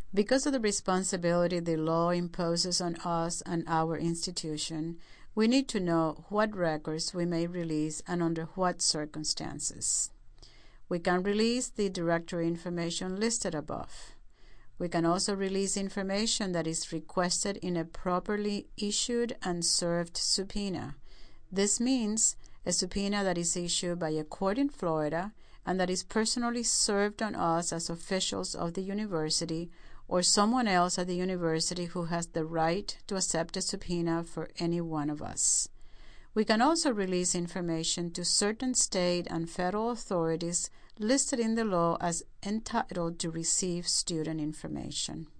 Because of the responsibility the law imposes on us and our institution, we need to know what records we may release and under what circumstances. We can release the directory information listed above. We can also release information that is requested in a properly issued and served subpoena. This means a subpoena that is issued by a court in Florida and that is personally served on us as officials of the university or someone else at the university who has the right to accept a subpoena for any one of us. We can also release information to certain state and federal authorities listed in the law as entitled to receive student information.